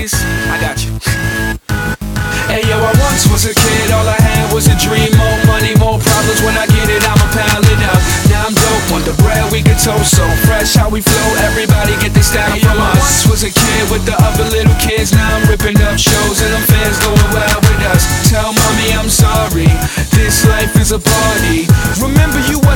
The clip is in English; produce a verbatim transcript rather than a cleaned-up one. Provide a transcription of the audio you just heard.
please? I got you. Hey yo, I once was a kid, all I had was a dream. More money, more problems, when I get it, I'ma pile it up. Now I'm dope, on the bread we get toast, so fresh how we flow, everybody get this style from us. I once was a kid with the other little kids, now I'm ripping up shows and them fans going wild with us. Tell mommy I'm sorry, this life is a party. Remember you